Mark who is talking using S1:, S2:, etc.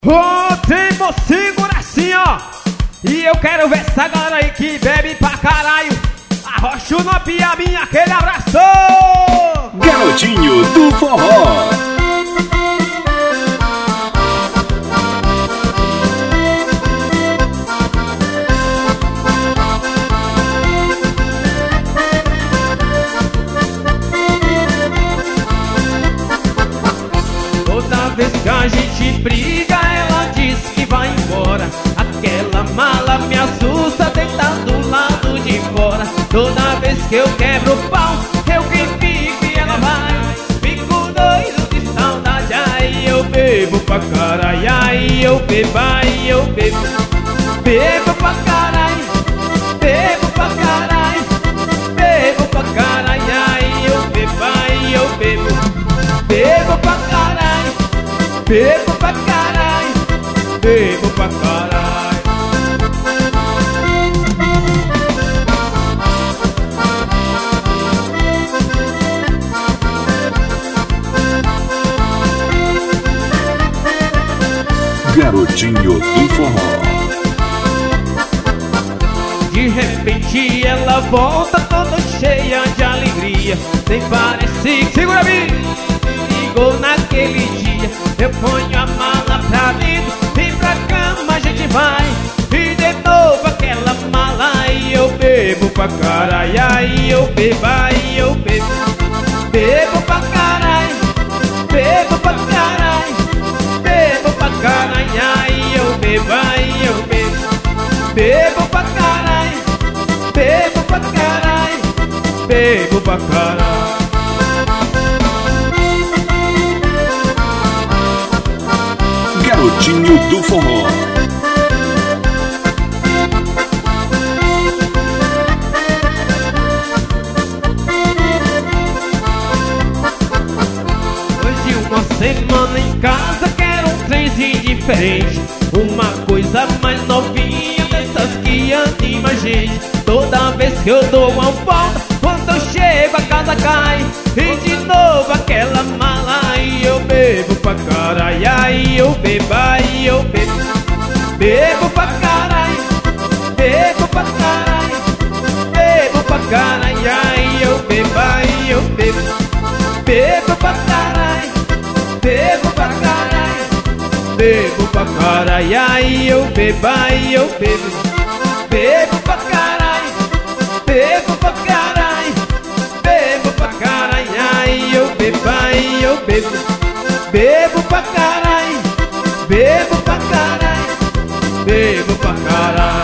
S1: Ô, tempo, segura assim, ó. E eu quero ver essa galera aí que bebe pra caralho. Arrocha o Piabinha, aquele abraço.
S2: Garotinho do Forró.
S1: Toda vez que a gente briga, ela diz que vai embora. Aquela mala me assusta, deitado do lado de fora. Toda vez que eu quebro o pau, eu que fico e ela vai. Fico doido de saudade, aí eu bebo pra caralho. Aí eu bebo, aí eu bebo. Bebo pra caralho, bebo pra caralho. Bebo pra caralho, aí eu bebo, aí eu bebo. Bebo pra caralho, bebo pra caralho, bebo pra caralho.
S2: Garotinho do Forró.
S1: De repente ela volta toda cheia de alegria. Nem parece que segura-me. Ligou naquele dia. Eu ponho a mala pra dentro, vem pra cama, a gente vai. E de novo aquela mala, aí eu bebo pra caralho. Aí eu bebo, aí eu bebo. Bebo pra caralho, bebo pra caralho. Bebo pra caralho, aí eu bebo, aí eu bebo. Bebo pra caralho, bebo pra caralho. Bebo pra caralho.
S2: Garotinho do Forró.
S1: Hoje uma semana em casa, quero um trenzinho diferente. Uma coisa mais novinha, dessas que anima a gente. Toda vez que eu dou uma volta, quando eu chego a casa cai. E de novo aquela mala, aí eu bebo pra caralho. Aí eu bebo, aí eu bebo. Bebo pra caralho, bebo pra caralho. Bebo pra caralho, aí eu bebo, aí eu bebo. Bebo pra caralho, bebo pra caralho. Bebo pra caralho, aí eu bebo, aí eu bebo. Bebo pra caralho, bebo pra caralho. Bebo pra caralho, aí eu bebo, aí eu bebo. Bebo pra caralho, bebo pra caralho. Bebo pra caralho.